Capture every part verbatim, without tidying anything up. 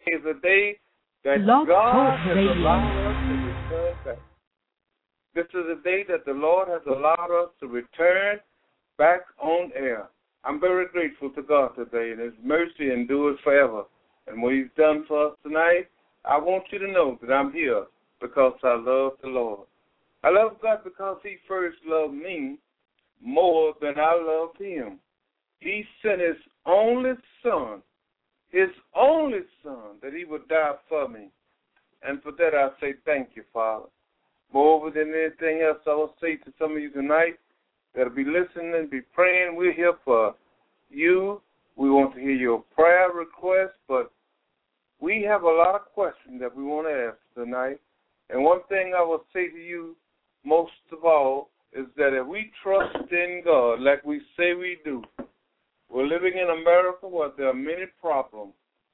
is a day that Blog God Talk has Radio. allowed us to return back. This is a day that the Lord has allowed us to return back on air. I'm very grateful to God today, and His mercy endures forever. And what He's done for us tonight, I want you to know that I'm here because I love the Lord. I love God because He first loved me more than I loved Him. He sent His only Son, His only Son, that He would die for me. And for that I say thank you, Father. Moreover than anything else, I will say to some of you tonight that'll be listening, be praying. We're here for you. We want to hear your prayer requests, but we have a lot of questions that we want to ask tonight. And one thing I will say to you most of all is that if we trust in God like we say we do, we're living in America where there are many problems.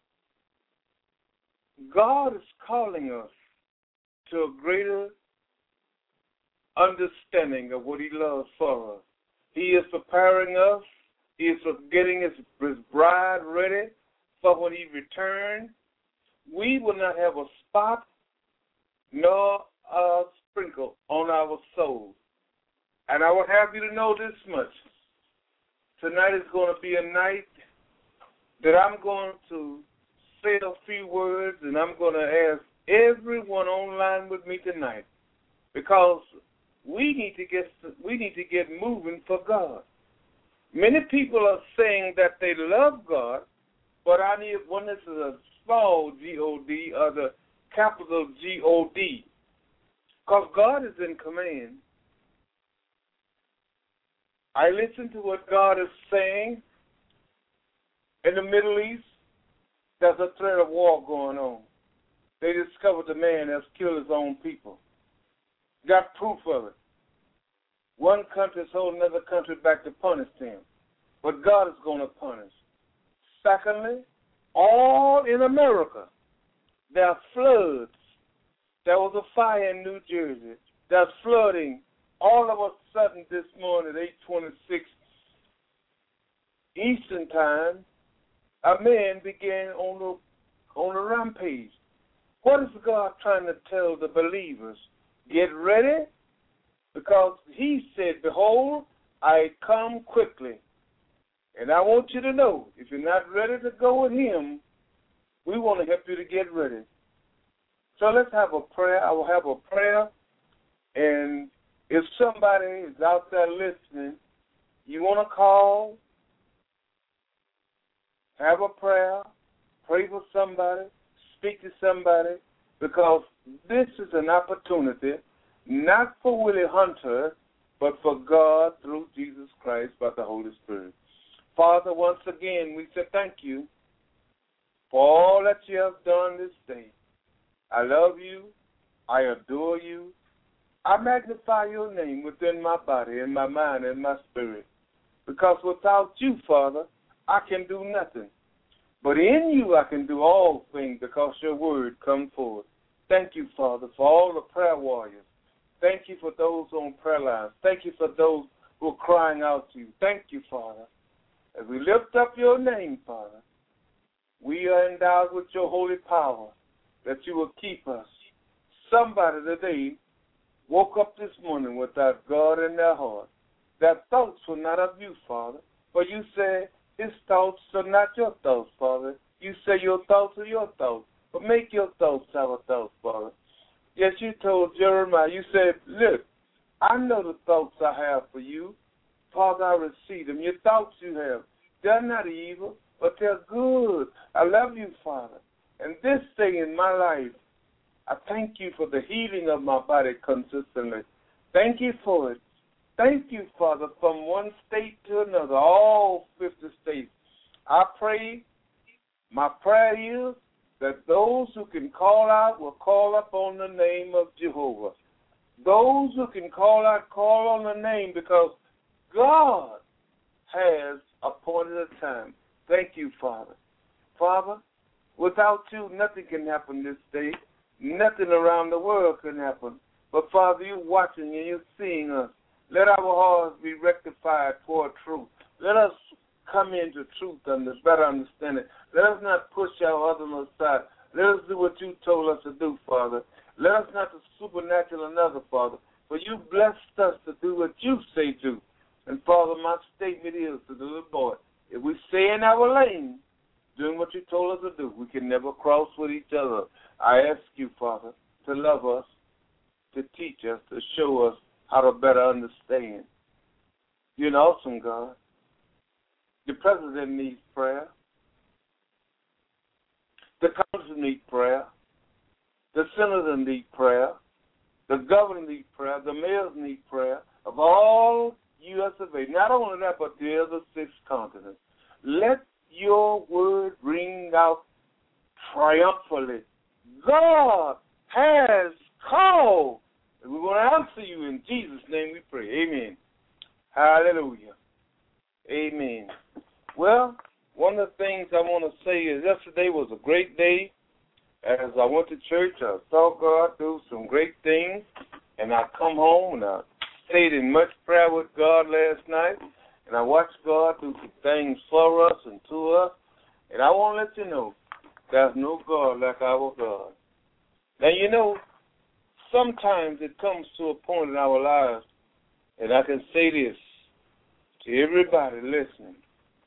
God is calling us to a greater understanding of what He loves for us. He is preparing us. He is getting his, his bride ready for when He returns. We will not have a spot nor a sprinkle on our souls. And I will have you to know this much. Tonight is going to be a night that I'm going to say a few words, and I'm going to ask everyone online with me tonight, because we need to get we need to get moving for God. Many people are saying that they love God, but I need one that is a small G O D or the capital G O D, because God is in command. I listen to what God is saying. In the Middle East, there's a threat of war going on. They discovered the man that's killed his own people. Got proof of it. One country is holding another country back to punish them. But God is going to punish. Secondly, all in America, there are floods. There was a fire in New Jersey. There's flooding. All of a sudden this morning at eight twenty-six Eastern Time, a man began on a, on a rampage. What is God trying to tell the believers? Get ready, because He said, behold, I come quickly. And I want you to know, if you're not ready to go with Him, we want to help you to get ready. So let's have a prayer. I will have a prayer, and if somebody is out there listening, you want to call, have a prayer, pray for somebody, speak to somebody, because this is an opportunity not for Willie Hunter, but for God through Jesus Christ by the Holy Spirit. Father, once again, we say thank you for all that you have done this day. I love you. I adore you. I magnify your name within my body and my mind and my spirit, because without you, Father, I can do nothing. But in you I can do all things, because your word comes forth. Thank you, Father, for all the prayer warriors. Thank you for those on prayer lines. Thank you for those who are crying out to you. Thank you, Father. As we lift up your name, Father, we are endowed with your holy power, that you will keep us. Somebody today woke up this morning without God in their heart. Their thoughts were not of you, Father, but you said his thoughts are not your thoughts, Father. You say your thoughts are your thoughts, but make your thoughts our thoughts, Father. Yes, you told Jeremiah, you said, look, I know the thoughts I have for you. Father, I receive them. Your thoughts you have, they're not evil, but they're good. I love you, Father. And this thing in my life, I thank you for the healing of my body consistently. Thank you for it. Thank you, Father, from one state to another, all fifty states. I pray, my prayer is that those who can call out will call upon the name of Jehovah. Those who can call out, call on the name, because God has appointed a time. Thank you, Father. Father, without you, nothing can happen this day. Nothing around the world can happen. But, Father, you're watching and you're seeing us. Let our hearts be rectified toward truth. Let us come into truth and better understanding. Let us not push our others aside. Let us do what you told us to do, Father. Let us not to supernatural another, Father, for you blessed us to do what you say do. And, Father, my statement is to the little boy, if we stay in our lane, doing what you told us to do, we can never cross with each other. I ask you, Father, to love us, to teach us, to show us how to better understand. You're an awesome God. The president needs prayer. The Congress needs prayer. The senators need prayer. The governor needs prayer. The mayors need prayer of all U S of A. Not only that, but the other six continents. Let your word ring out triumphantly. God has called. And we want to answer you in Jesus' name we pray. Amen. Hallelujah. Amen. Well, one of the things I want to say is yesterday was a great day. As I went to church, I saw God do some great things, and I come home and I stayed in much prayer with God last night, and I watched God do some things for us and to us, and I want to let you know there's no God like our God. Now, you know, sometimes it comes to a point in our lives, and I can say this to everybody listening.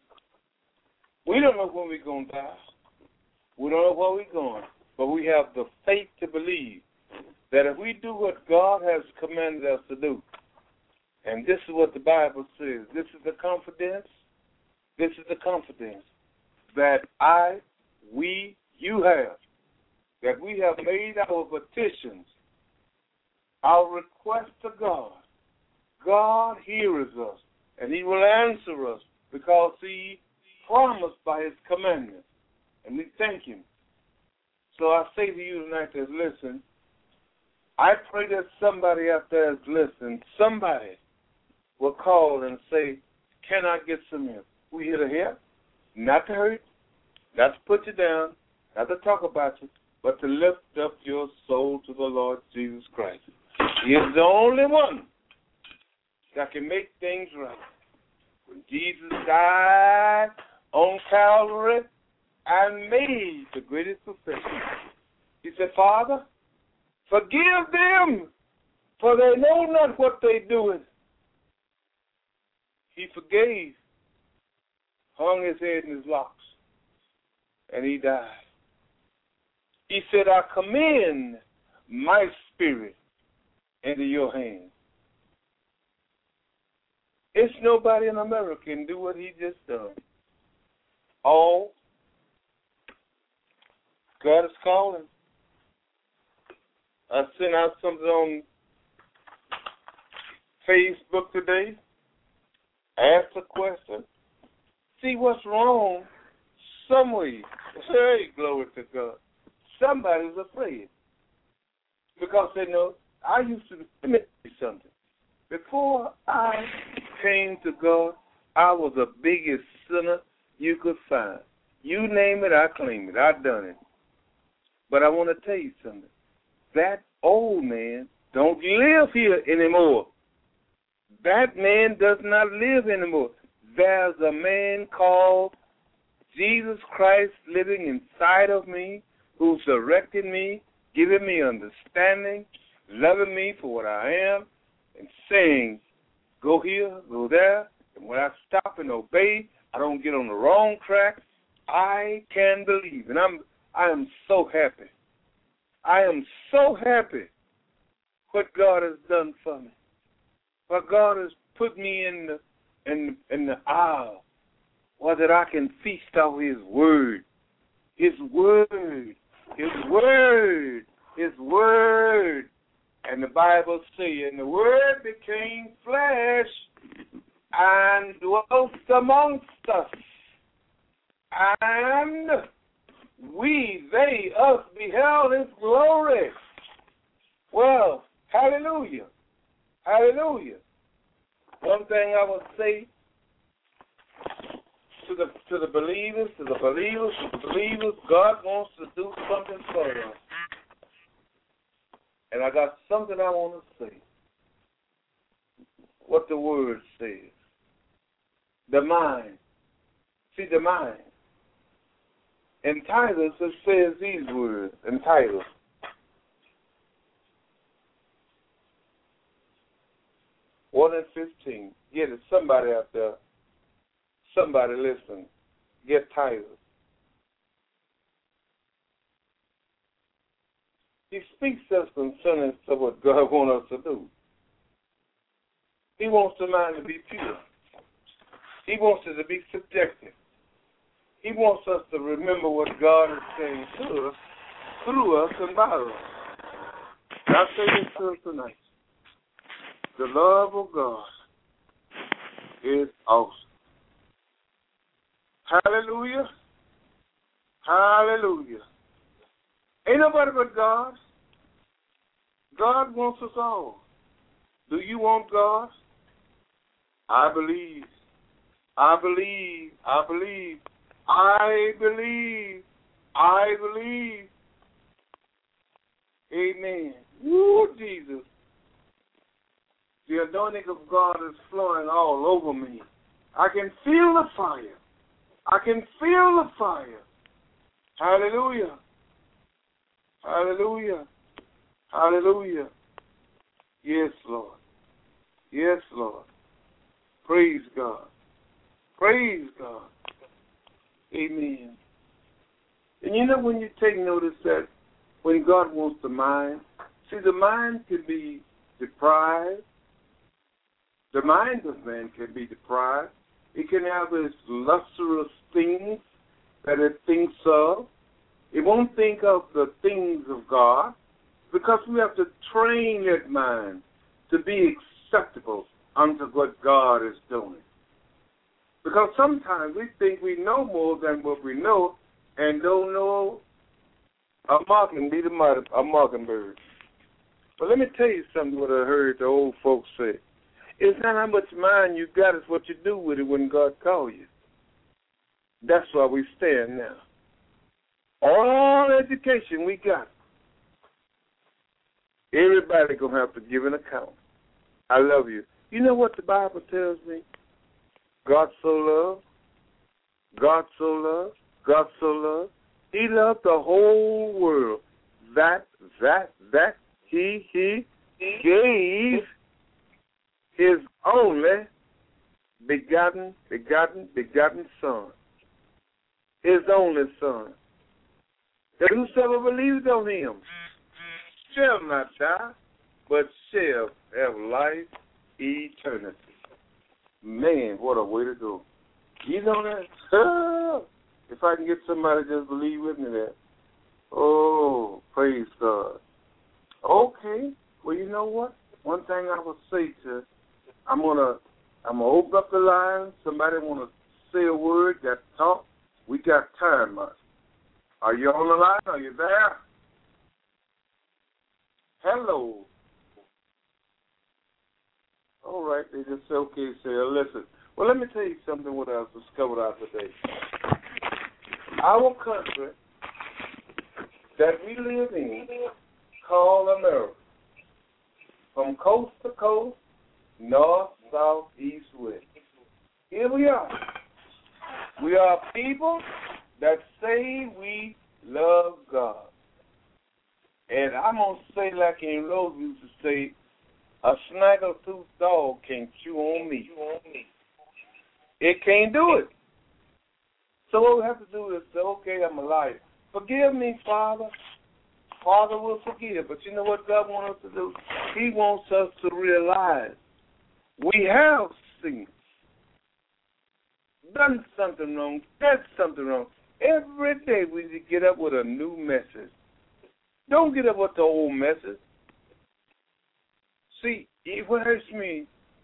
We don't know when we're going to die. We don't know where we're going. But we have the faith to believe that if we do what God has commanded us to do, and this is what the Bible says, this is the confidence, this is the confidence that I, we, you have, that we have made our petitions, our request to God. God hears us, and he will answer us because he promised by his commandments, and we thank him. So I say to you tonight that's listening, I pray that somebody out there is listening, somebody will call and say, can I get some help? We here to help, not to hurt, not to put you down, not to talk about you, but to lift up your soul to the Lord Jesus Christ. He is the only one that can make things right. When Jesus died on Calvary, and made the greatest perfection. He said, Father, forgive them, for they know not what they're doing. He forgave, hung his head in his locks, and he died. He said, I commend my spirit into your hands. It's nobody in America can do what he just done. All God is calling. I sent out something on Facebook today. Ask a question. See what's wrong somewhere. Hey, glory to God. Somebody's afraid. Because they know, I used to, let me tell you something. Before I came to God, I was the biggest sinner you could find. You name it, I claim it. I done it. But I want to tell you something. That old man don't live here anymore. That man does not live anymore. There's a man called Jesus Christ living inside of me, who's directing me, giving me understanding, loving me for what I am, and saying, go here, go there. And when I stop and obey, I don't get on the wrong track. I can believe. And I'm I am so happy. I am so happy what God has done for me. What God has put me in the in in the aisle, where that I can feast off His word, His word, His word, His word. And the Bible says, and the word became flesh and dwelt amongst us, and we, they, us, beheld His glory. Well, hallelujah, hallelujah. One thing I would say to the to the believers, to the believers, to the believers, God wants to do something for us. And I got something I want to say. What the word says. The mind. See, the mind. In Titus, it says these words, in Titus. one and fifteen. Get it. Somebody out there. Somebody listen. Get Titus. He speaks to us concerning to what God wants us to do. He wants the mind to be pure. He wants it to be subjective. He wants us to remember what God is saying to us, through us, and by us. I say this to us tonight. The love of God is awesome. Hallelujah. Hallelujah. Ain't nobody but God. God wants us all. Do you want God? I believe. I believe. I believe. I believe. I believe. Amen. Woo, Jesus. The anointing of God is flowing all over me. I can feel the fire. I can feel the fire. Hallelujah. Hallelujah. Hallelujah. Yes, Lord. Yes, Lord. Praise God. Praise God. Amen. And you know when you take notice that when God wants the mind, see, the mind can be deprived. The mind of man can be deprived. It can have its lustrous things that it thinks of. It won't think of the things of God because we have to train that mind to be acceptable unto what God is doing. Because sometimes we think we know more than what we know and don't know a mocking be the mother, a mockingbird. But let me tell you something what I heard the old folks say. It's not how much mind you got, it's what you do with it when God calls you. That's why we stand now. All education we got, everybody going to have to give an account. I love you. You know what the Bible tells me? God so loved, God so loved, God so loved. He loved the whole world. That, that, that, he, he, he gave his only begotten, begotten, begotten Son. His only Son. That whosoever believes on him shall not die, but shall have life eternity. Man, what a way to go. You know that? If I can get somebody to just believe with me that. Oh, praise God. Okay. Well, you know what? One thing I will say to I'm gonna I'm gonna open up the line. Somebody wanna say a word, got to talk. We got time, man. Are you on the line? Are you there? Hello. All right, they just say okay, say listen. Well, let me tell you something what I discovered out today. Our country that we live in called America. From coast to coast, north, south, east, west. Here we are. We are people that say we love God. And I'm going to say like in Rose used to say, a snaggle-toothed dog can chew on me. It can't do it. So what we have to do is say, okay, I'm a liar. Forgive me, Father. Father will forgive. But you know what God wants us to do? He wants us to realize we have sinned, done something wrong, said something wrong. Every day we get up with a new message. Don't get up with the old message. See, what hurts me,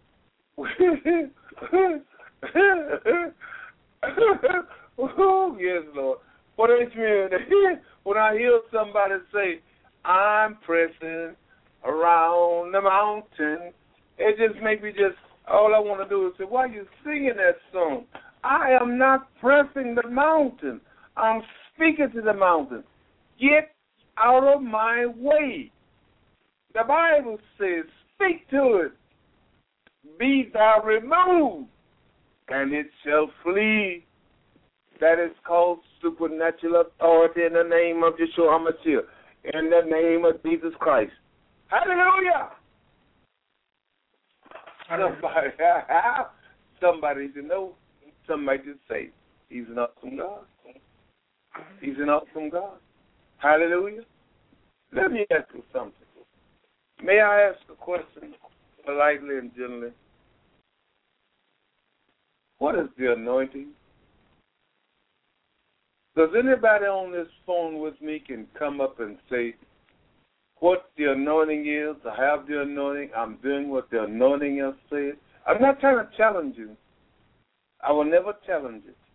oh, yes, Lord. What hurts me when I hear somebody say, I'm pressing around the mountain, it just makes me just, all I want to do is say, why are you singing that song? I am not pressing the mountain. I'm speaking to the mountain. Get out of my way. The Bible says, speak to it. Be thou removed, and it shall flee. That is called supernatural authority in the name of Yeshua HaMashiach, in the name of Jesus Christ. Hallelujah! Somebody, somebody to know, somebody to say, he's an awesome God. He's an awesome God. Hallelujah. Let me ask you something. May I ask a question politely and gently? What is the anointing? Does anybody on this phone with me can come up and say what the anointing is? I have the anointing. I'm doing what the anointing has said. I'm not trying to challenge you. I will never challenge it.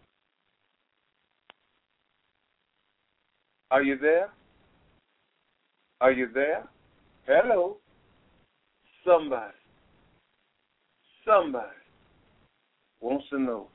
Are you there? Are you there? Hello? Somebody. Somebody wants to know.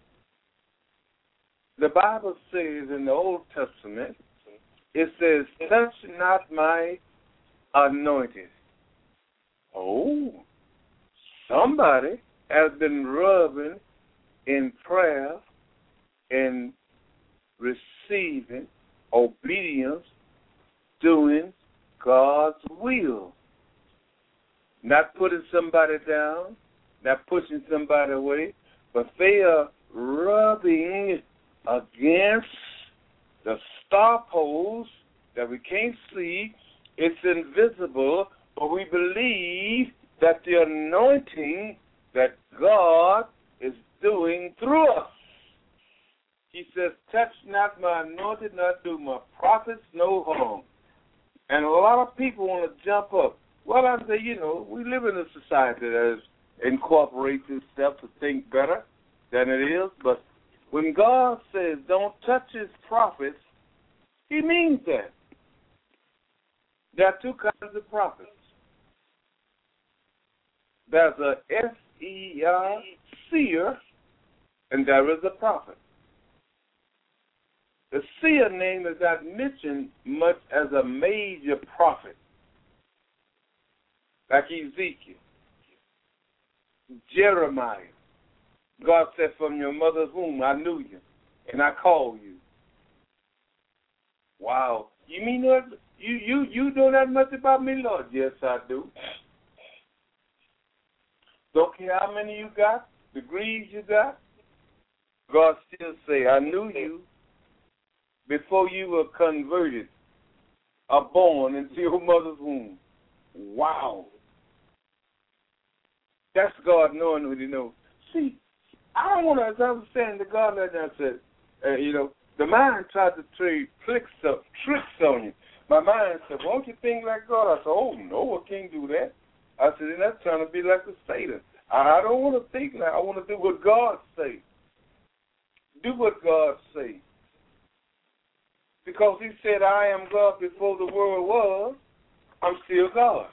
The Bible says in the Old Testament, it says, touch not my anointed. Oh, somebody has been rubbing in prayer and receiving obedience, doing God's will. Not putting somebody down, not pushing somebody away, but they are rubbing against the star poles that we can't see. It's invisible, but we believe that the anointing that God is doing through us. He says, touch not my anointed, not do my prophets no harm. And a lot of people want to jump up. Well, I say, you know, we live in a society that is incorporates itself to think better than it is, but when God says don't touch his prophets, he means that. There are two kinds of prophets. There's a S E R, seer, and there is a prophet. The seer name is not mentioned much as a major prophet, like Ezekiel, Jeremiah. God said, from your mother's womb, I knew you, and I called you. Wow. You mean that? You, you, you know that much about me, Lord? Yes, I do. Don't care how many you got, degrees you got, God still say, I knew you before you were converted or born into your mother's womb. Wow. That's God knowing what he knows. See, I don't want to, as I was saying to God that I said, uh, you know, the mind tried to trade tricks, up, tricks on you. My mind said, won't you think like God? I said, oh, no, I can't do that. I said, then that's trying to be like the Satan. I don't want to think like I want to do what God say. Do what God say. Because he said, I am God before the world was, I'm still God.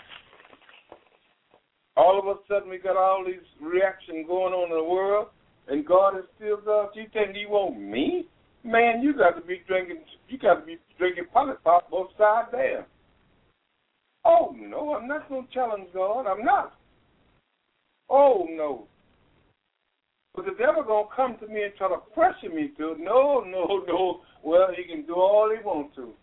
All of a sudden we got all these reactions going on in the world, and God is still God. You think he want me? Man, you got to be drinking, you got to be drinking polypop both sides there. Oh, no, I'm not going to challenge God. I'm not. Oh, no. But the devil going to come to me and try to pressure me to, no, no, no. Well, he can do all he wants to.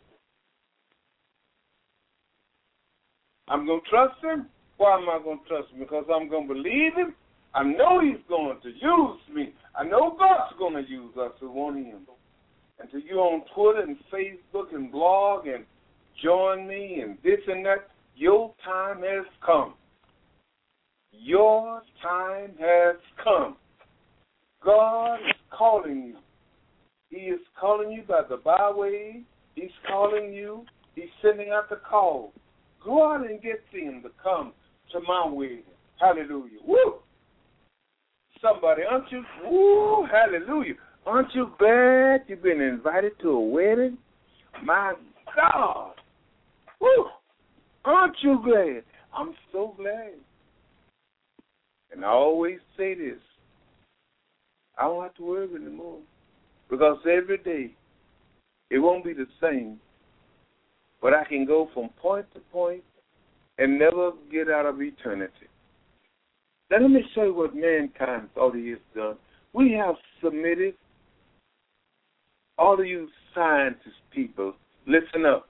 I'm going to trust him. Why am I going to trust him? Because I'm going to believe him. I know he's going to use me. I know God's going to use us who want him. And to you on Twitter and Facebook and blog and join me and this and that, your time has come. Your time has come. God is calling you. He is calling you by the byway. He's calling you. He's sending out the call. Go out and get them to come to my wedding. Hallelujah. Woo! Somebody, aren't you? Woo! Hallelujah. Aren't you glad you've been invited to a wedding? My God. Woo! Aren't you glad? I'm so glad. And I always say this. I don't have to worry anymore. Because every day, it won't be the same. But I can go from point to point and never get out of eternity. Now let me show you what mankind thought he has done. We have submitted All of you scientist people, listen up.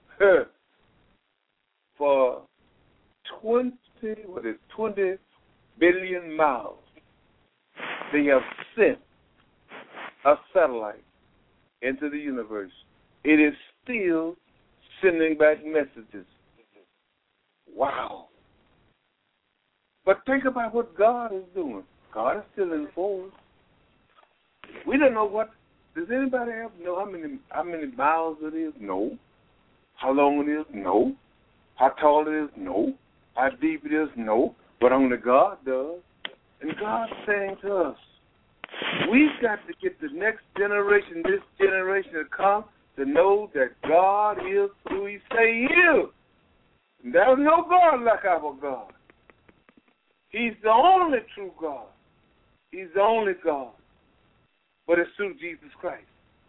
For twenty, what is twenty billion miles, they have sent a satellite into the universe. It is still sending back messages. Wow. But think about what God is doing. God is still in force. We don't know what. Does anybody else know how many how many miles it is? No. How long it is? No. How tall it is? No. How deep it is? No. But only God does. And God's saying to us, we've got to get the next generation, this generation to come to know that God is who He say He is. And there's no God like our God. He's the only true God. He's the only God. But it's through Jesus Christ.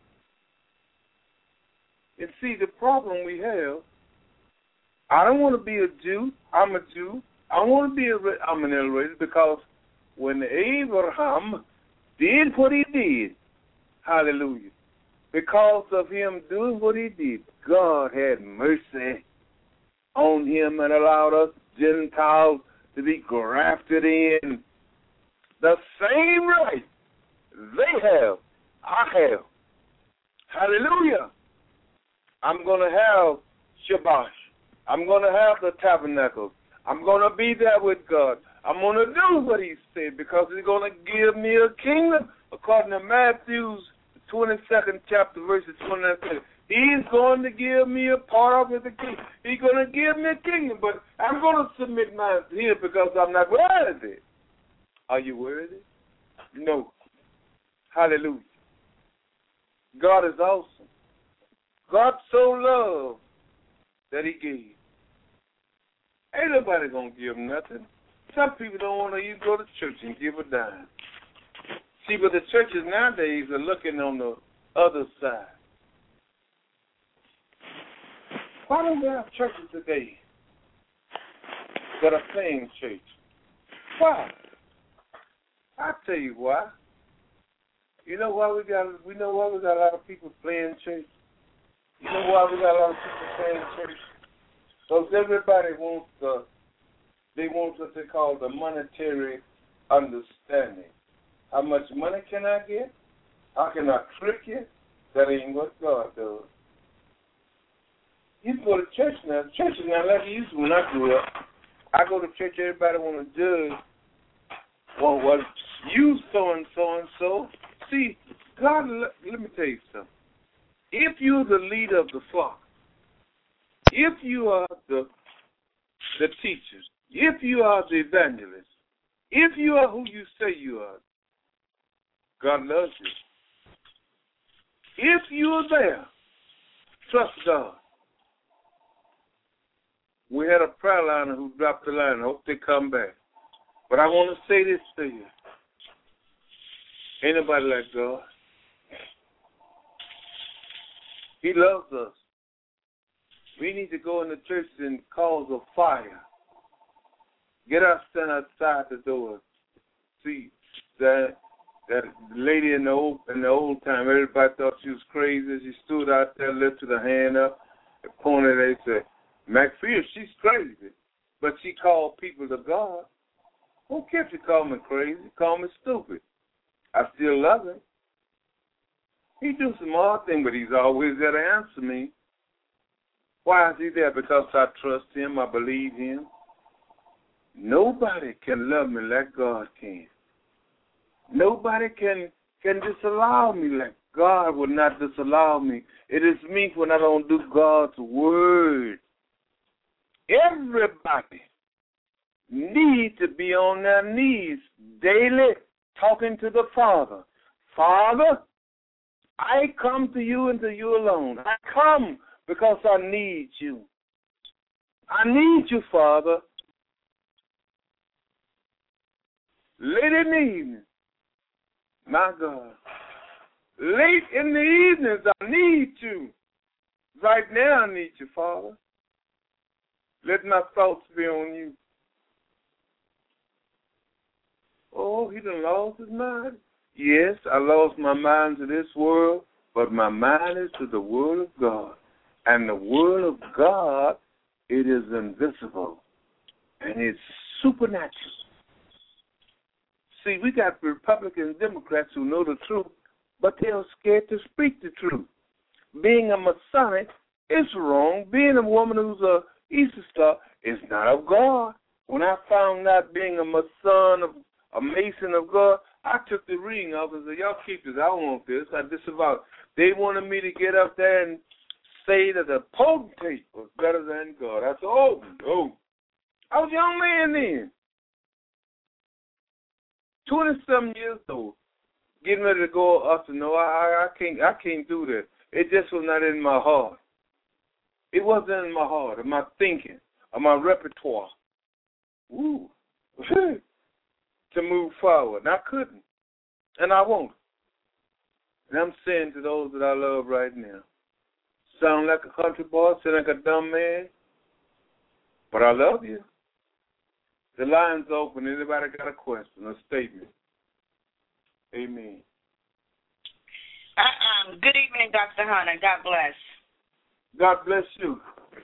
And see, the problem we have, I don't want to be a Jew. I'm a Jew. I want to be a, I'm an Israelite because when Abraham did what he did, hallelujah, because of him doing what he did, God had mercy on him and allowed us Gentiles to be grafted in. The same right they have, I have. Hallelujah. I'm going to have Shabbat. I'm going to have the tabernacle. I'm going to be there with God. I'm going to do what He said because He's going to give me a kingdom according to Matthew's twenty-second chapter, verses twenty-nine. He's going to give me a part of the kingdom. He's going to give me a kingdom, but I'm going to submit mine to Him because I'm not worthy. Are you worthy? No. Hallelujah. God is awesome. God so loved that He gave. Ain't nobody going to give nothing. Some people don't want to even go to church and give a dime. See, but the churches nowadays are looking on the other side. Why don't we have churches today that are playing church? Why? I'll tell you why. You know why we got we know why we got a lot of people playing church? You know why we got a lot of people playing church? Because everybody wants the they want what they call the monetary understanding. How much money can I get? How can I trick you? That ain't what God does. You go to church now. Church is not like it used to when I grew up. I go to church, everybody want to judge. Well, well, you so and so and so. See, God, let me tell you something. If you're the leader of the flock, if you are the the teachers, if you are the evangelist, if you are who you say you are, God loves you. If you are there, trust God. We had a prayer liner who dropped the line. I hope they come back. But I want to say this to you. Ain't nobody like God. He loves us. We need to go in the church and cause a fire. Get us stand outside the door. See, that that lady in the old in the old time, everybody thought she was crazy. She stood out there, lifted her hand up, and pointed at it and said, McPherson, she's crazy. But she called people to God. Who cares if you call me crazy? Call me stupid. I still love him. He do some odd things, but he's always there to answer me. Why is he there? Because I trust him. I believe him. Nobody can love me like God can. Nobody can can disallow me like God would not disallow me. It is me when I don't do God's word. Everybody needs to be on their knees daily talking to the Father. Father, I come to you and to you alone. I come because I need you. I need you, Father. Late in the evening, my God. Late in the evenings, I need you. Right now, I need you, Father. Let my thoughts be on you. Oh, he done lost his mind. Yes, I lost my mind to this world, but my mind is to the Word of God. And the Word of God, it is invisible, and it's supernatural. See, we got Republicans and Democrats who know the truth, but they're scared to speak the truth. Being a Masonic is wrong. Being a woman who's a Easter Star is not of God. When I found out being a Mason, of, a Mason of God, I took the ring off and said, y'all keep this. I don't want this. I disavow. They wanted me to get up there and say that the potentate was better than God. I said, oh, no. I was a young man then. twenty-something years old. Getting ready to go up to no, I, I can't I can't do this. It just was not in my heart. It wasn't in my heart, of my thinking, of my repertoire. Ooh. To move forward. And I couldn't. And I won't. And I'm saying to those that I love right now, sound like a country boy, sound like a dumb man, but I love you. The line's open. Anybody got a question or statement? Amen. Uh, um, good evening, Doctor Hunter. God bless. God bless you.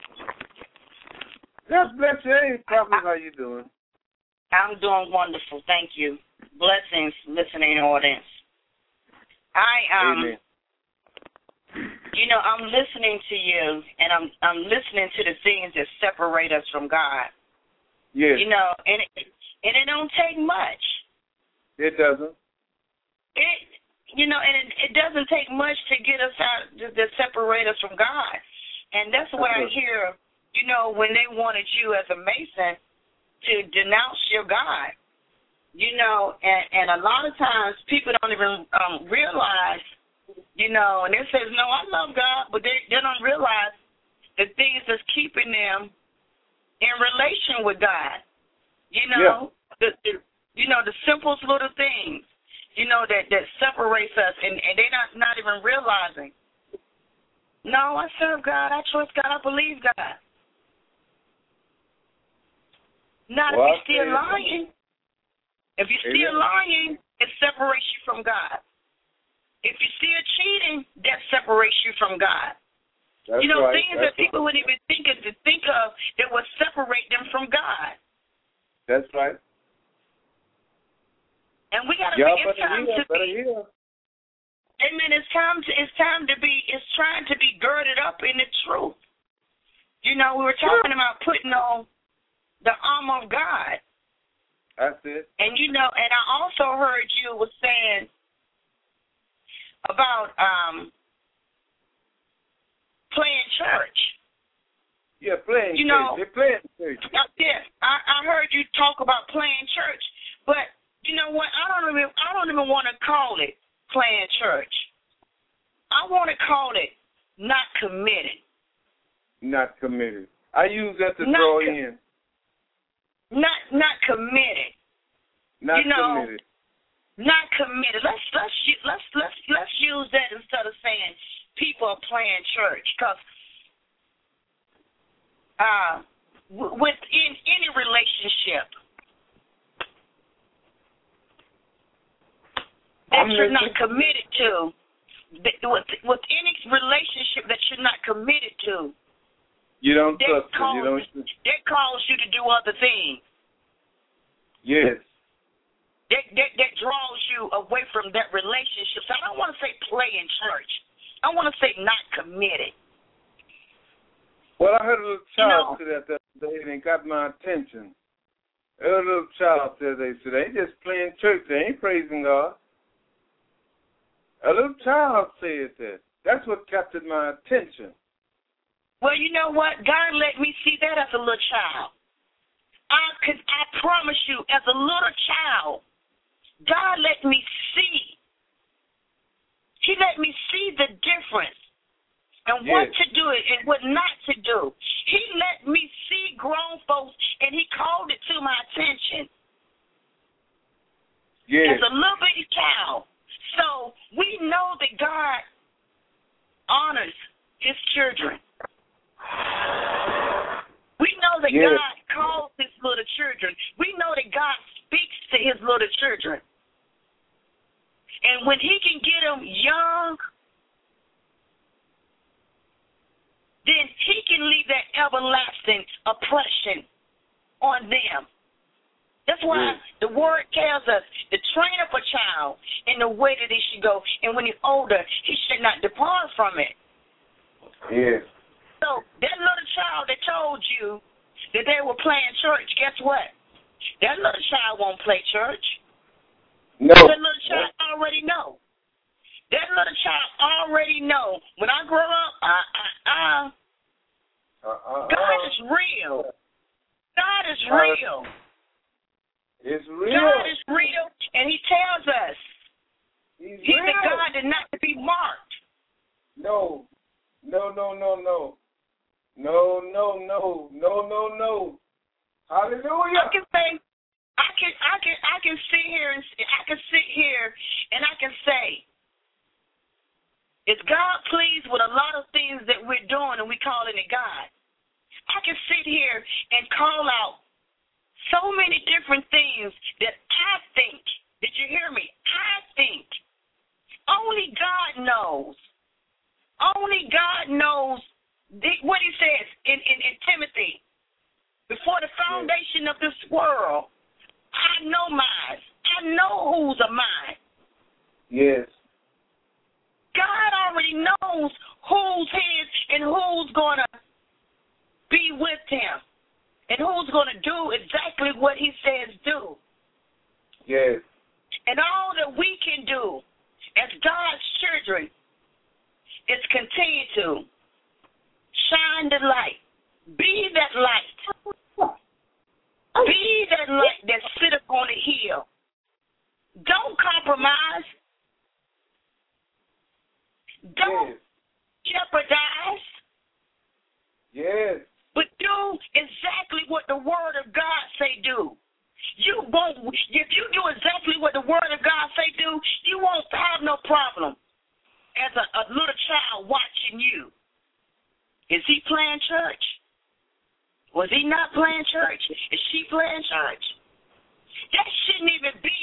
God bless you. Hey, Prophet, how you doing? I'm doing wonderful. Thank you. Blessings, listening audience. I um, Amen. You know, I'm listening to you, and I'm I'm listening to the things that separate us from God. Yes. You know, and it, and it don't take much. It doesn't. It, you know, and it, it doesn't take much to get us out, to, to separate us from God. And that's what I hear, you know, when they wanted you as a Mason to denounce your God. You know, and, and a lot of times people don't even um, realize, you know, and they says, no, I love God, but they, they don't realize the things that's keeping them in relation with God. You know, yeah. the, the you know, the simplest little things, you know, that, that separates us, and, and they're not, not even realizing. No, I serve God, I trust God, I believe God. Not well, if you're still lying. If you're still lying, it separates you from God. If you're still cheating, that separates you from God. That's you know, right. things That's that people right. wouldn't even think of to think of that would separate them from God. That's right. And we gotta Y'all be it's time hear, to be hear. Amen. It's time to it's time to be it's trying to be girded up in the truth. You know, we were talking about putting on the armor of God. That's it. And you know, and I also heard you was saying about um, playing church. Yeah, playing you church. Know, They're playing church. Uh, yeah, I, I heard you talk about playing church, but you know what? I don't even I don't even want to call it playing church. I want to call it not committed. Not committed. I use that to not draw co- in. Not not committed. Not you know, committed. Not committed. Let's let's let's let's let's use that instead of saying people are playing church, because uh, w- within any relationship that you're not committed to, that, with with any relationship that you're not committed to, you don't that trust calls, you don't. that calls you to do other things. Yes. That, that, that draws you away from that relationship. So I don't want to say play in church. I want to say not committed. Well, I heard a little child you know, say that the other day, and it got my attention. I heard a little child say they said they just playing church. They ain't praising God. A little child said that. That's what captured my attention. Well, you know what? God let me see that as a little child. I could, I promise you, as a little child, God let me see. He let me see the difference and yes. what to do and what not to do. He let me see grown folks, and he called it to my attention. Yes. As a little bitty child. So we know that God honors his children. We know that yes. God calls his little children. We know that God speaks to his little children. And when he can get them young, then he can leave that everlasting oppression on them. That's why yes. the word tells us to train up a child in the way that he should go, and when he's older, he should not depart from it. Yes. So that little child that told you that they were playing church, guess what? That little child won't play church. No. That little child already know. That little child already know. When I grow up, uh, uh, uh, uh, uh, God is real. God is real. It's real. God is real, and he tells us He's, he's real. the God that not to be marked. No, no, no, no, no. No, no, no, no, no, no. Hallelujah. I can say, I can, I can, I can sit here and I can sit here and I can say, is God pleased with a lot of things that we're doing and we calling it God? I can sit here and call out so many different things that I think. Did you hear me? I think. Only God knows. Only God knows what he says in, in, in Timothy. Before the foundation of this world, I know mine. I know who's of mine. Yes. God already knows who's his and who's going to be with him. And who's going to do exactly what he says do. Yes. And all that we can do as God's children is continue to shine the light. Be that light. Be that light that sitteth on the hill. Don't compromise. Don't yes. jeopardize. Yes. But do exactly what the Word of God say do. You won't. If you do exactly what the Word of God say do, you won't have no problem as a, a little child watching you. Is he playing church? Was he not playing church? Is she playing church? That shouldn't even be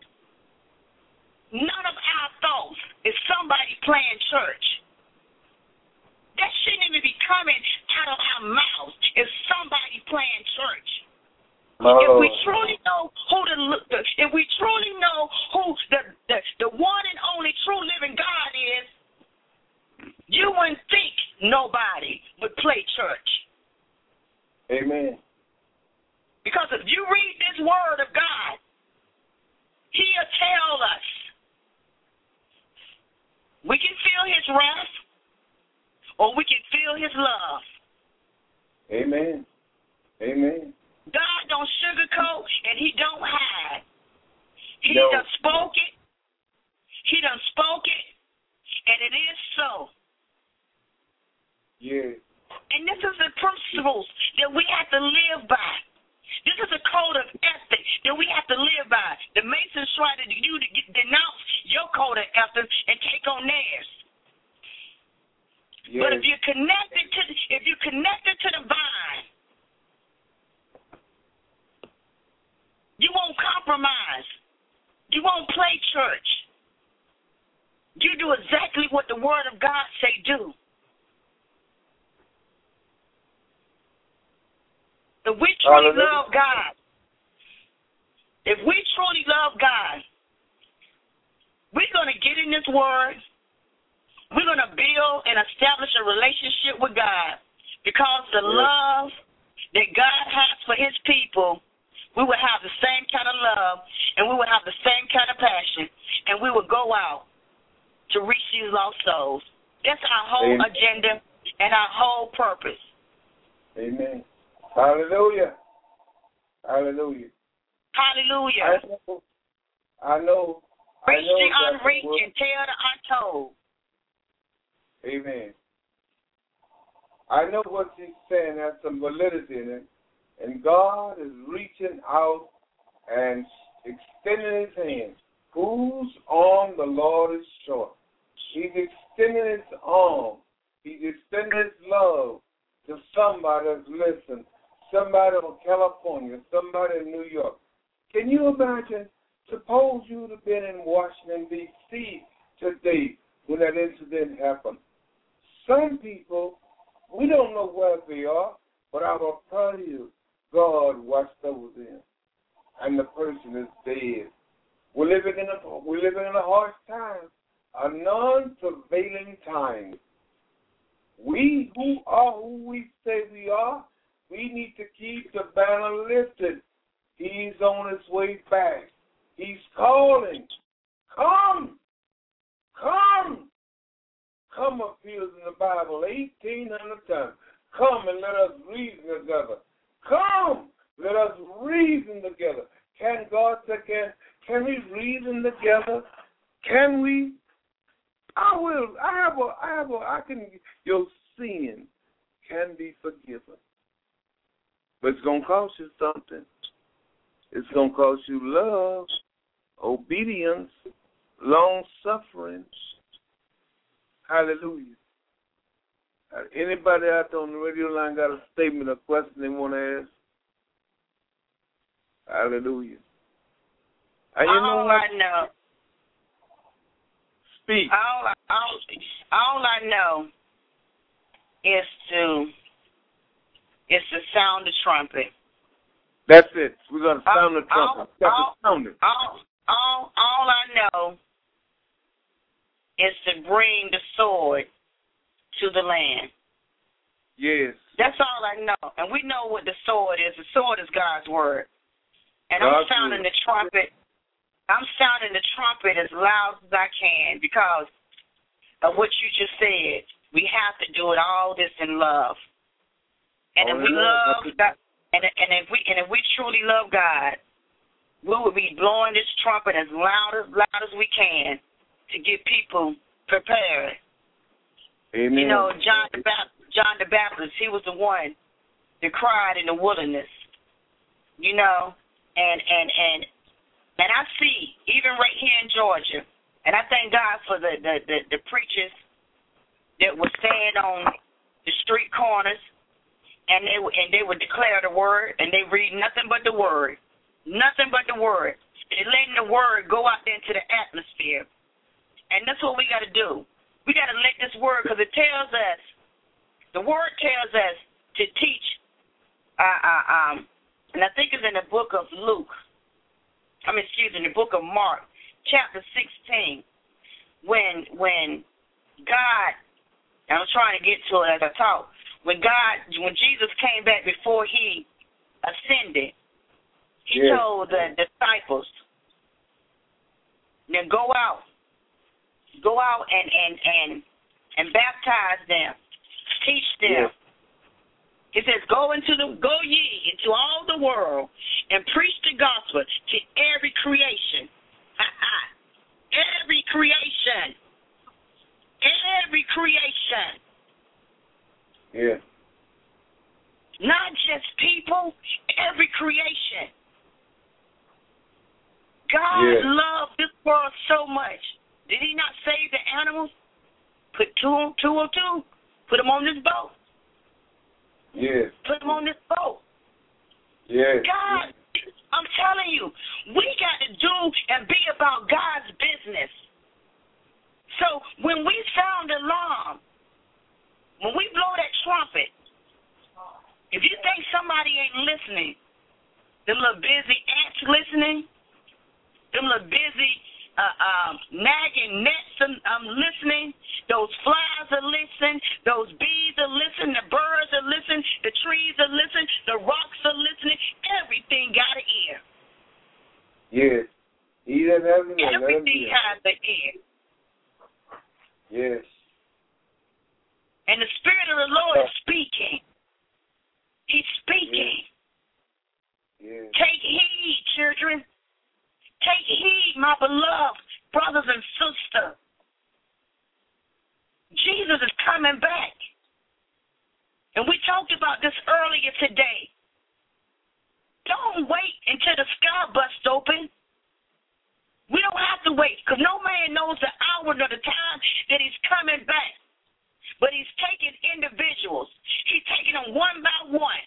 none of our thoughts. Is somebody playing church? That shouldn't even be coming out of our mouths. Is somebody playing church? Oh. If we truly know who the, if we truly know who the, the the one and only true living God is, you wouldn't think nobody would play church. Amen. Because if you read this word of God, he'll tell us. We can feel his wrath, or we can feel his love. Amen. Amen. God don't sugarcoat, and he don't hide. He no. done spoke it. He done spoke it, and it is so. Yeah. And this is the principles that we have to live by. This is a code of ethics that we have to live by. The Masons try to you to get, denounce your code of ethics and take on theirs. Yes. But if you're connected to if you're connected to the vine, you won't compromise. You won't play church. You do exactly what the Word of God say do. If we truly Hallelujah. love God, if we truly love God, we're going to get in this Word. We're going to build and establish a relationship with God, because the yes. love that God has for his people, we will have the same kind of love, and we will have the same kind of passion, and we will go out to reach these lost souls. That's our whole Amen. agenda and our whole purpose. Amen. Hallelujah. Hallelujah. Hallelujah. I know. I know. Reach the unreached and tell the untold. Amen. I know what she's saying has some validity in it. And God is reaching out and extending his hand. Whose arm the Lord is short. He's extending his arm. He's extending his love to somebody that's listening. Somebody in California, somebody in New York. Can you imagine? Suppose you would have been in Washington, D C today when that incident happened. Some people We don't know where they are, but I will tell you, God watched over them, and the person is dead. We're living in a we're living in a harsh time, a non-prevailing time. We who are who we say we are, we need to keep the banner lifted. He's on his way back. He's calling. Come, come, come appears in the Bible eighteen hundred times. Come and let us reason together. Come, let us reason together. Can God say, can, can we reason together? Can we? I will. I have a. I have a. I can. Your sin can be forgiven, but it's gonna cost you something. It's gonna cost you love, obedience, long suffering. Hallelujah. Uh, anybody out there on the radio line got a statement or question they want to ask? Hallelujah. And you all know what? I know. Speak. All, all, all I know is to is to sound the trumpet. That's it. We're going to sound all, the trumpet. All, All, sound it. all, all, all I know is to bring the sword to the land. Yes. That's all I know. And we know what the sword is. The sword is God's word. And God's I'm sounding word. the trumpet. I'm sounding the trumpet as loud as I can because of what you just said. We have to do it all this in love. And Oh, if we yeah. love God, and, and if we and if we truly love God, we will be blowing this trumpet as loud as loud as we can to get people prepared. Amen. You know, John the Baptist, John the Baptist, he was the one that cried in the wilderness. You know, and and and and I see even right here in Georgia, and I thank God for the the the, the preachers that would stand on the street corners, and they and they would declare the word, and they read nothing but the word, nothing but the word. They're letting the word go out there into the atmosphere, and that's what we got to do. We got to let this word, because it tells us, the word tells us to teach. Uh, uh, um, and I think it's in the book of Luke. I mean, excuse me, the book of Mark, chapter sixteen, when when God, and I'm trying to get to it as I talk, when God, when Jesus came back before he ascended, he yes. told the disciples, now go out, go out and and and and baptize them, teach them. Yes. He says, go into the go ye into all the world and preach the gospel to every creation. Every creation. Every creation. Yeah. Not just people, every creation. God yes. loved this world so much. Did he not save the animals? Put two, two or two, put them on this boat. Yes. Put them on this boat. Yes. God, I'm telling you, we got to do and be about God's business. So when we sound the alarm, when we blow that trumpet, if you think somebody ain't listening, them little busy ants listening, them little busy uh, um, nagging nets um, listening, those flies are listening, those bees are listening, the birds are listening, the trees are listening, the rocks are listening, everything got an ear. Yes. He that has an ear, everything has an ear. Yes. And the Spirit of the Lord is speaking. He's speaking. Yes. Yes. Take heed, children. Take heed, my beloved brothers and sisters. Jesus is coming back. And we talked about this earlier today. Don't wait until the sky busts open. We don't have to wait, because no man knows the hour nor the time that he's coming back. But he's taking individuals. He's taking them one by one.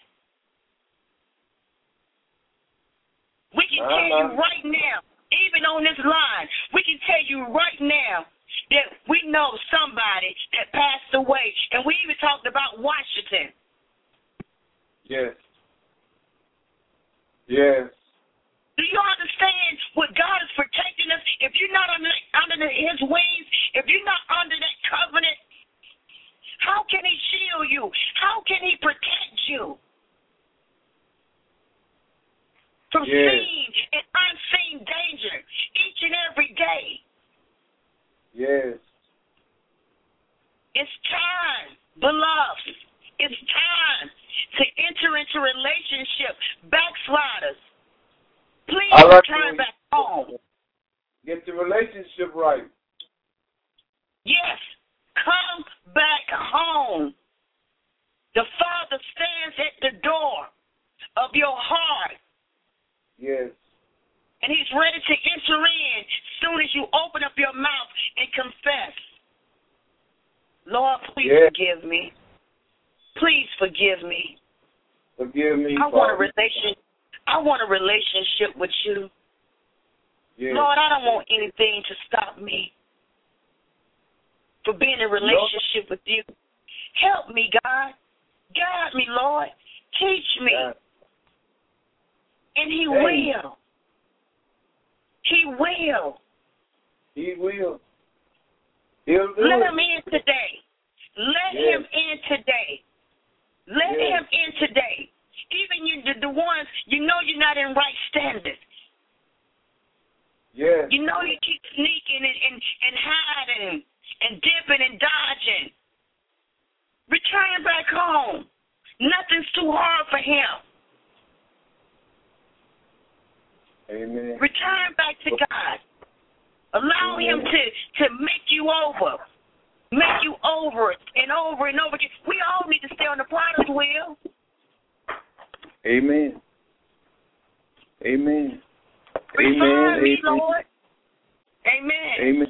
We can tell you right now, even on this line, we can tell you right now that we know somebody had passed away. And we even talked about Washington. Yes. Yes. Do you understand what God is protecting us? If you're not under, under his wings, if you're not under that covenant, how can he shield you? How can he protect you from yes. seen and unseen danger each and every day? Yes. It's time, beloved. It's time to enter into relationship. Backsliders, please like return back home. Get the relationship right. Yes, come back home. The Father stands at the door of your heart. Yes. And he's ready to enter in as soon as you open up your mouth and confess. Lord, please yes. forgive me. Please forgive me. Forgive me. I Father. want a relationship. I want a relationship with you. Yes. Lord, I don't want anything to stop me from being in a relationship no. with you. Help me, God. Guide me, Lord. Teach me. God. And he hey. will. He will. He will. He'll do Let it. him in today. Let yes. him in today. Let yes. him in today. Even you, the, the ones, you know you're not in right standards. Yes. You know you keep sneaking and, and, and hiding and dipping and dodging. Return back home. Nothing's too hard for him. Amen. Return back to God. Allow Amen. him to, to make you over. Make you over and over and over again. We all need to stay on the potter's wheel. Amen. Amen. Refine Amen. me, Amen. Lord. Amen. Amen.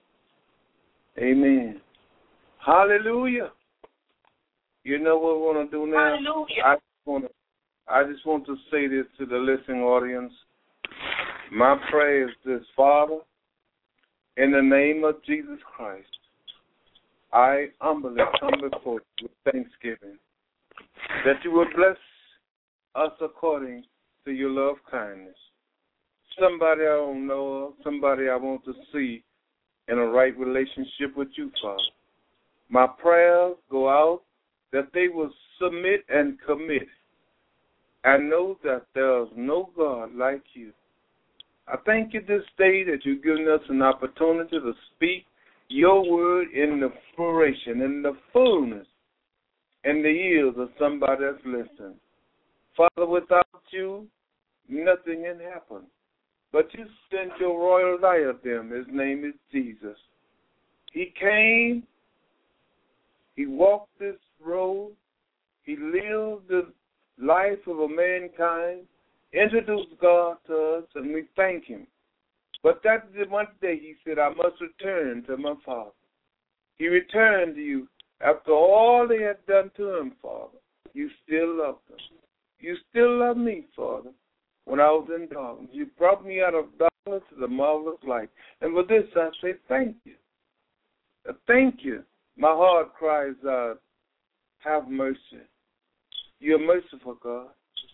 Amen. Hallelujah. You know what we want to do now? Hallelujah. I want to, I just want to say this to the listening audience. My prayer is this, Father, in the name of Jesus Christ, I humbly come before you with thanksgiving, that you will bless us according to your love kindness. Somebody I don't know of, somebody I want to see in a right relationship with you, Father. My prayers go out that they will submit and commit. I know that there is no God like you. I thank you this day that you've given us an opportunity to speak your word in the fruition, in the fullness, in the ears of somebody that's listening. Father, without you, nothing can happen. But you sent your royal diadem. His name is Jesus. He came. He walked this road. He lived the life of a mankind, introduced God to us, and we thank him. But that one day he said, I must return to my Father. He returned to you after all they had done to him, Father. You still loved him. You still love me, Father, when I was in darkness. You brought me out of darkness to the marvelous light. And for this I say thank you. Thank you. My heart cries out, have mercy. You're merciful, God.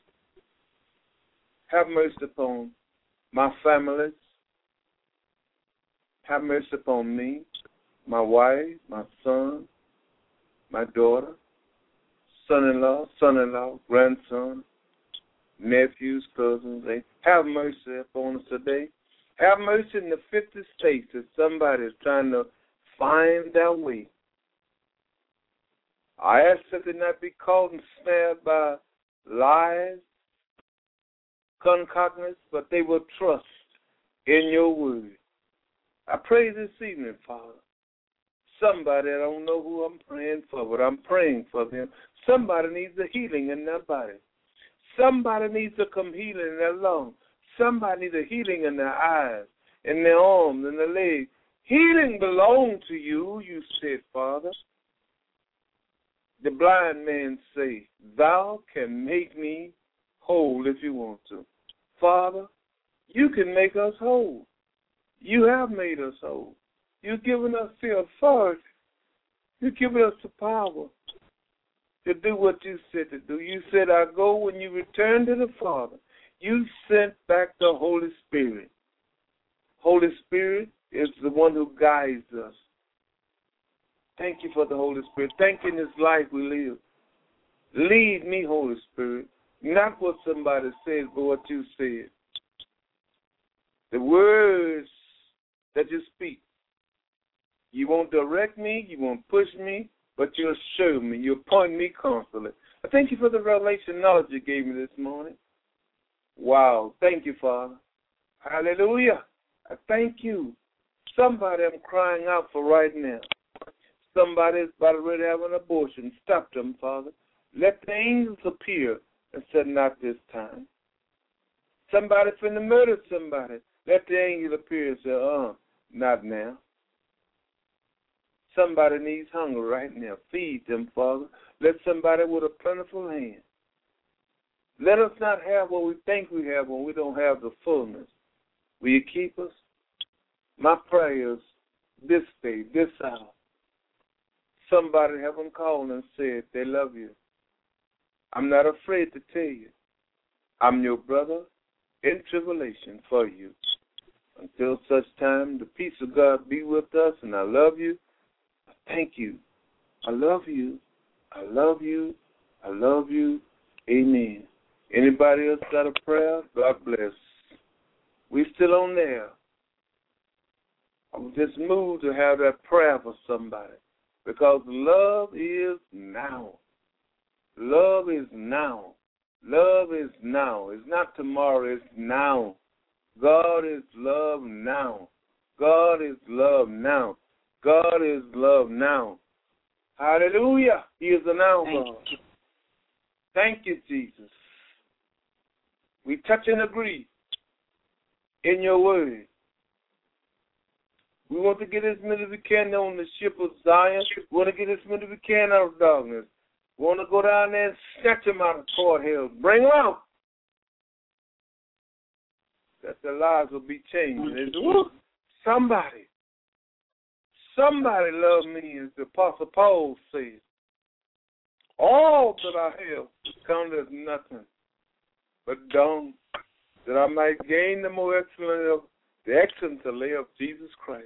Have mercy upon my families. Have mercy upon me, my wife, my son, my daughter, son-in-law, son-in-law, grandson, nephews, cousins. Have mercy upon us today. Have mercy in the fifty states that somebody is trying to find their way. I ask that they not be caught and snared by lies, concoctness, but they will trust in your word. I pray this evening, Father. Somebody, I don't know who I'm praying for, but I'm praying for them. Somebody needs a healing in their body. Somebody needs to come healing in their lungs. Somebody needs a healing in their eyes, in their arms, in their legs. Healing belongs to you, you said, Father. The blind man say, thou can make me whole if you want to. Father, you can make us whole. You have made us whole. You've given us the authority You've given us the power to do what you said to do. You said, I go when you return to the Father. You sent back the Holy Spirit. Holy Spirit is the one who guides us. Thank you for the Holy Spirit. Thank you in this life we live. Lead me, Holy Spirit, not what somebody says, but what you said. The words that you speak. You won't direct me, you won't push me, but you'll show me, you'll point me constantly. I thank you for the revelation knowledge you gave me this morning. Wow, thank you, Father. Hallelujah. I thank you. Somebody I'm crying out for right now. Somebody's about ready to have an abortion. Stop them, Father. Let the angels appear and say, not this time. Somebody finna murder somebody. Let the angel appear and say, uh, not now. Somebody needs hunger right now. Feed them, Father. Let somebody with a plentiful hand. Let us not have what we think we have when we don't have the fullness. Will you keep us? My prayers this day, this hour. Somebody have them called and said they love you. I'm not afraid to tell you. I'm your brother in tribulation for you. Until such time, the peace of God be with us, and I love you. Thank you. I love you. I love you. I love you. Amen. Anybody else got a prayer? God bless. We still on there. I'm just moved to have that prayer for somebody because love is now. Love is now. Love is now. It's not tomorrow. It's now. God is love now. God is love now. God is love now. Hallelujah. He is a now God. Thank you, Jesus. We touch and agree in your word. We want to get as many as we can on the ship of Zion. We want to get as many as we can out of darkness. We want to go down there and snatch them out of court hell. Bring them out. That their lives will be changed. Somebody. Somebody love me, as the Apostle Paul says. All that I have counted as nothing but dung, that I might gain the more excellent of the excellency of Jesus Christ.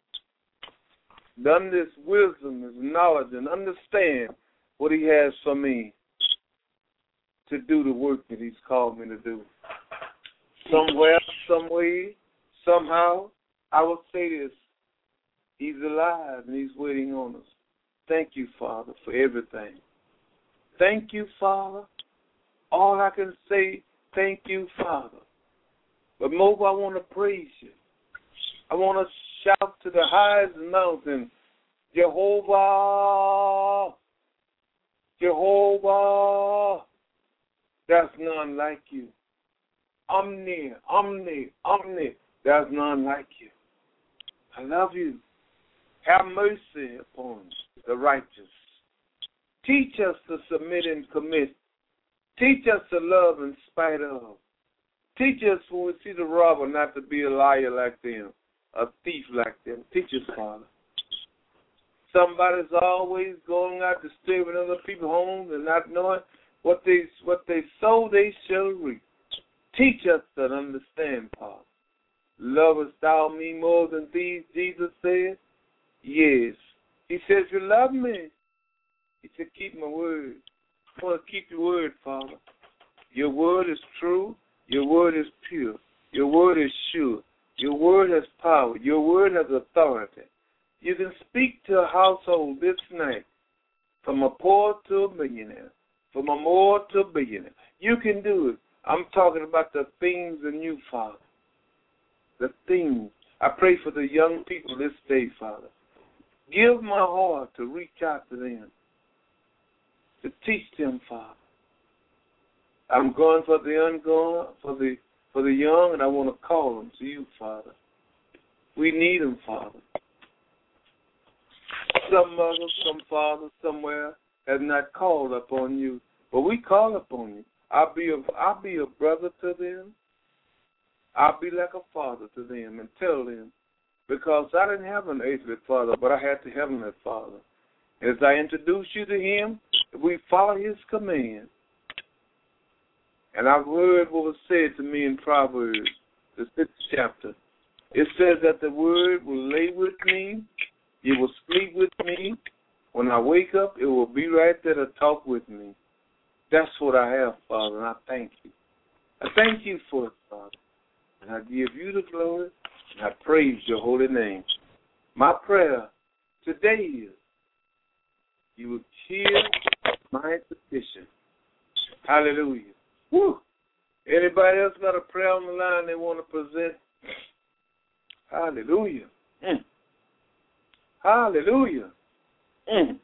Done this wisdom, this knowledge, and understand what he has for me to do the work that he's called me to do. Somewhere, some way, somehow, I will say this. He's alive and he's waiting on us. Thank you, Father, for everything. Thank you, Father. All I can say, thank you, Father. But most I want to praise you. I want to shout to the highest mountain, Jehovah, Jehovah. There's none like you. Omni, Omni, Omni. There's none like you. I love you. Have mercy upon the righteous. Teach us to submit and commit. Teach us to love in spite of. Teach us when we see the robber not to be a liar like them, a thief like them. Teach us, Father. Somebody's always going out disturbing other people's homes and not knowing what they what they sow, they shall reap. Teach us to understand, Father. Lovest thou me more than these, Jesus said? Yes. He says, you love me. He said, keep my word. I want to keep your word, Father. Your word is true. Your word is pure. Your word is sure. Your word has power. Your word has authority. You can speak to a household this night, from a poor to a millionaire, from a more to a billionaire. You can do it. I'm talking about the things in you, Father. The things. I pray for the young people this day, Father. Give my heart to reach out to them, to teach them, Father. I'm going for the unborn, for the for the young, and I want to call them to you, Father. We need them, Father. Some mother, some father, somewhere has not called upon you, but we call upon you. I'll be a, I'll be a brother to them. I'll be like a father to them and tell them, because I didn't have an earthly father, but I had the heavenly Father. As I introduce you to him, if we follow his command. And I've heard what was said to me in Proverbs, the sixth chapter. It says that the word will lay with me, it will sleep with me. When I wake up, it will be right there to talk with me. That's what I have, Father, and I thank you. I thank you for it, Father. And I give you the glory, and I praise your holy name. My prayer today is you will hear my petition. Hallelujah. Woo. Anybody else got a prayer on the line they want to present? Hallelujah. Mm. Hallelujah. Mm.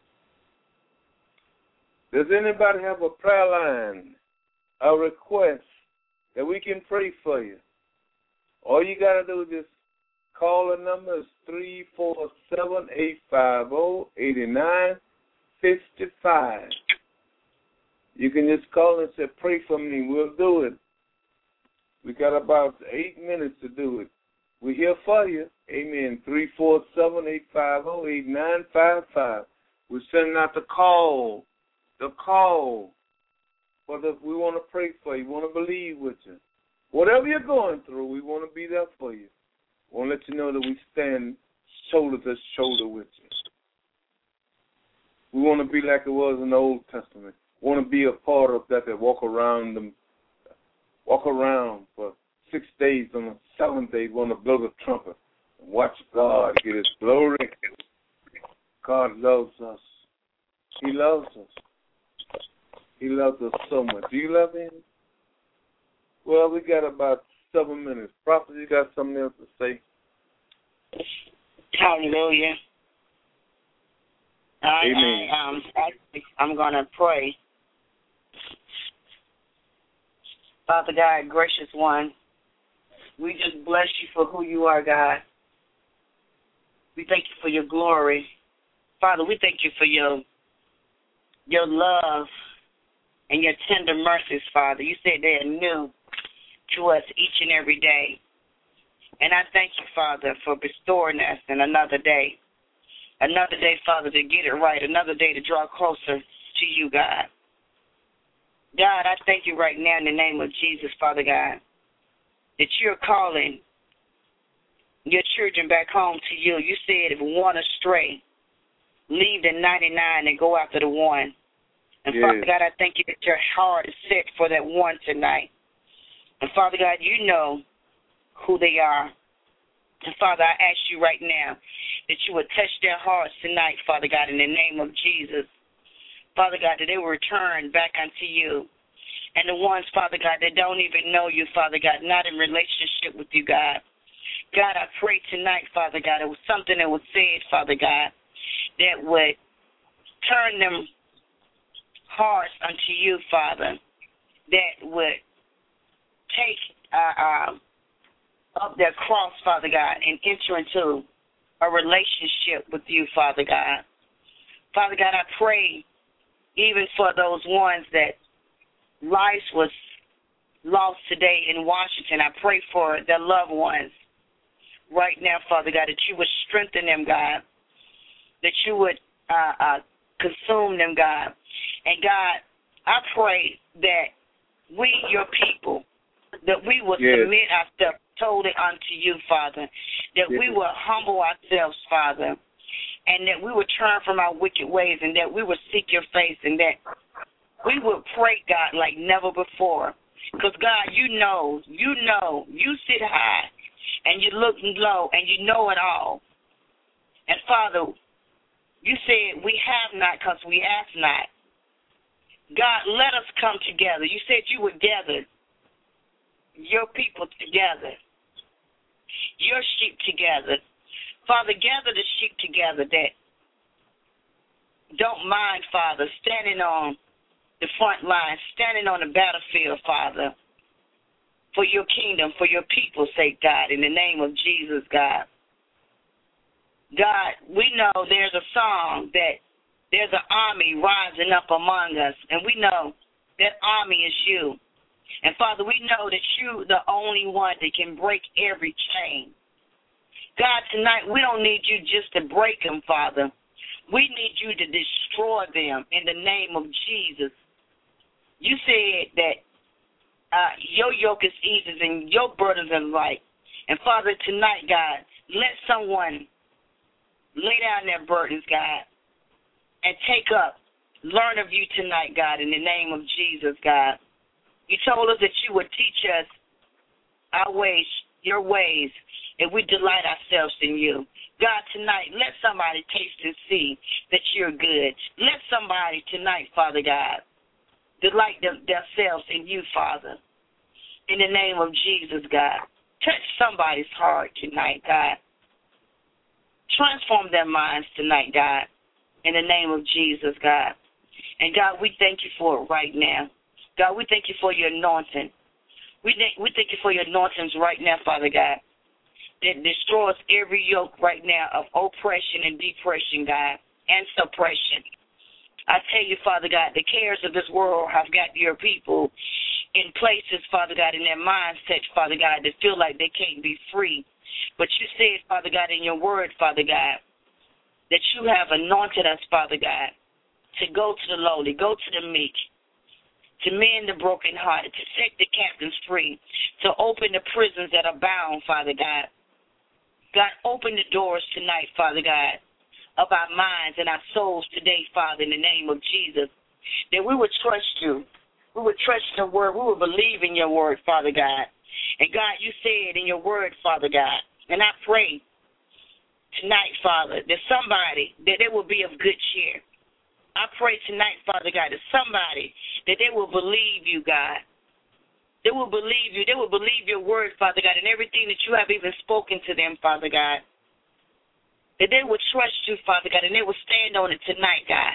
Does anybody have a prayer line, a request that we can pray for you? All you got to do is just call the number. It's three four seven, eight five zero, eight nine five five. You can just call and say, pray for me. We'll do it. We got about eight minutes to do it. We're here for you. Amen. three four seven, eight five zero, eight nine five five. We're sending out the call. The call. For the, we want to pray for you. We want to believe with you. Whatever you're going through, we want to be there for you. We want to let you know that we stand shoulder to shoulder with you. We want to be like it was in the Old Testament. We want to be a part of that that walk around them, walk around for six days. On the seventh day, we want to blow the trumpet and watch God get his glory. God loves us. He loves us. He loves us so much. Do you love him? Well, we got about seven minutes. Prophet, you got something else to say? Hallelujah. I, Amen. I, um, I, I'm going to pray. Father God, gracious one, we just bless you for who you are, God. We thank you for your glory. Father, we thank you for your your love and your tender mercies, Father. You said they are new to us each and every day. And I thank you, Father, for restoring us in another day. Another day, Father, to get it right. Another day to draw closer to you, God. God, I thank you right now in the name of Jesus, Father God, that you're calling your children back home to you. You said if one astray, leave the ninety-nine and go after the one. And, yes. Father God, I thank you that your heart is set for that one tonight. And, Father God, you know who they are. And, Father, I ask you right now that you would touch their hearts tonight, Father God, in the name of Jesus. Father God, that they will return back unto you. And the ones, Father God, that don't even know you, Father God, not in relationship with you, God. God, I pray tonight, Father God, it was something that was said, Father God, that would turn them hearts unto you, Father, that would take uh, uh, up their cross, Father God, and enter into a relationship with you, Father God. Father God, I pray even for those ones that lives was lost today in Washington. I pray for their loved ones right now, Father God, that you would strengthen them, God, that you would uh, uh, consume them, God. And, God, I pray that we, your people, that we will yes. submit ourselves totally unto you, Father, that yes. we will humble ourselves, Father, and that we will turn from our wicked ways, and that we will seek your face, and that we will pray, God, like never before. Because, God, you know, you know, you sit high, and you look low, and you know it all. And, Father, you said we have not because we ask not. God, let us come together. You said you would gather your people together, your sheep together. Father, gather the sheep together that don't mind, Father, standing on the front line, standing on the battlefield, Father, for your kingdom, for your people's sake, God, in the name of Jesus, God. God, we know there's a song that there's an army rising up among us, and we know that army is you. And, Father, we know that you're the only one that can break every chain. God, tonight we don't need you just to break them, Father, We need you to destroy them in the name of Jesus. You said that uh, your yoke is easy and your burdens are light. And, Father, tonight, God, let someone lay down their burdens, God, and take up, learn of you tonight, God, in the name of Jesus, God. You told us that you would teach us our ways, your ways, and we delight ourselves in you. God, tonight, let somebody taste and see that you're good. Let somebody tonight, Father God, delight them, themselves in you, Father. In the name of Jesus, God. Touch somebody's heart tonight, God. Transform their minds tonight, God. In the name of Jesus, God. And, God, we thank you for it right now. God, we thank you for your anointing. We thank, we thank you for your anointings right now, Father God, that destroys every yoke right now of oppression and depression, God, and suppression. I tell you, Father God, the cares of this world have got your people in places, Father God, in their mindsets, Father God, that feel like they can't be free. But you said, Father God, in your word, Father God, that you have anointed us, Father God, to go to the lowly, go to the meek, to mend the brokenhearted, to set the captives free, to open the prisons that are bound, Father God. God, open the doors tonight, Father God, of our minds and our souls today, Father, in the name of Jesus, that we would trust you. We would trust your word. We would believe in your word, Father God. And, God, you said in your word, Father God, and I pray tonight, Father, that somebody, that they will be of good cheer. I pray tonight, Father God, that somebody, that they will believe you, God. They will believe you. They will believe your word, Father God, and everything that you have even spoken to them, Father God. That they will trust you, Father God, and they will stand on it tonight, God.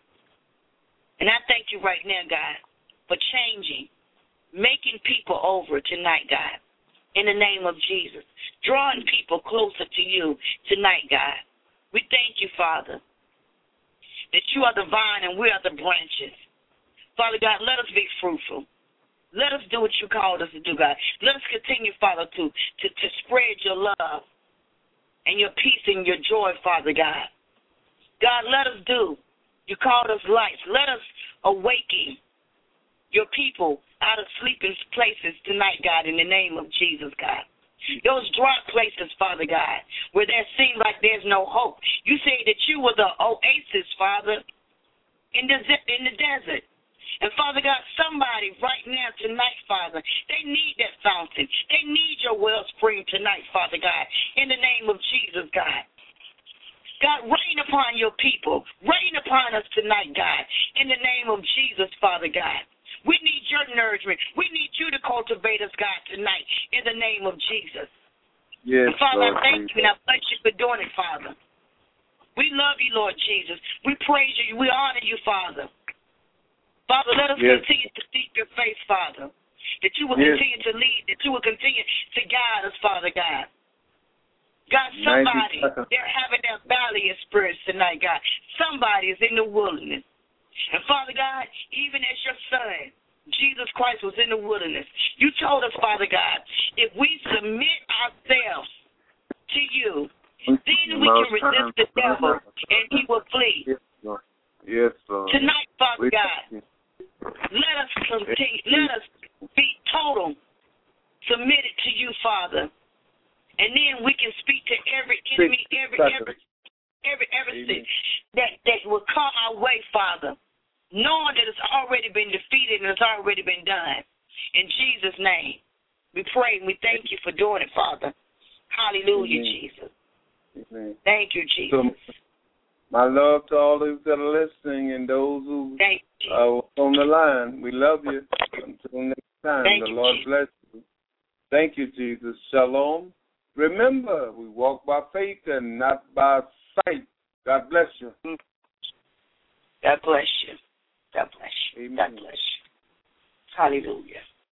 And I thank you right now, God, for changing, making people over tonight, God, in the name of Jesus. Drawing people closer to you tonight, God. We thank you, Father, that you are the vine and we are the branches. Father God, let us be fruitful. Let us do what you called us to do, God. Let us continue, Father, to, to, to spread your love and your peace and your joy, Father God. God, let us do. You called us lights. Let us awaken your people out of sleeping places tonight, God, in the name of Jesus, God. Those dry places, Father God, where there seems like there's no hope. You say that you were the oasis, Father, in the, in the desert. And, Father God, somebody right now tonight, Father, they need that fountain. They need your wellspring tonight, Father God, in the name of Jesus, God. God, rain upon your people. Rain upon us tonight, God, in the name of Jesus, Father God. We need your nourishment. We need you to cultivate us, God, tonight, in the name of Jesus. Yes, and Father, Lord, I thank you, and I bless you for doing it, Father. We love you, Lord Jesus. We praise you. We honor you, Father. Father, let us yes. continue to seek your face, Father, that you will yes. continue to lead, that you will continue to guide us, Father God. God, somebody, they're having their valley experience tonight, God. Somebody is in the wilderness. And, Father God, even as your son, Jesus Christ, was in the wilderness, you told us, Father God, if we submit ourselves to you, then we can resist the devil and he will flee. Yes, Lord. Yes, Lord. Tonight, Father God, let us continue, let us be total submitted to you, Father. And then we can speak to every enemy, every every every everything that, that will come our way, Father, knowing that it's already been defeated and it's already been done. In Jesus' name, we pray and we thank you for doing it, Father. Hallelujah, Amen. Jesus. Amen. Thank you, Jesus. So, my love to all those that are listening and those who are on the line. We love you. Until next time, Thank the you, Lord Jesus. bless you. Thank you, Jesus. Shalom. Remember, we walk by faith and not by sight. God bless you. God bless you. God bless you. Amen. God bless you. Hallelujah.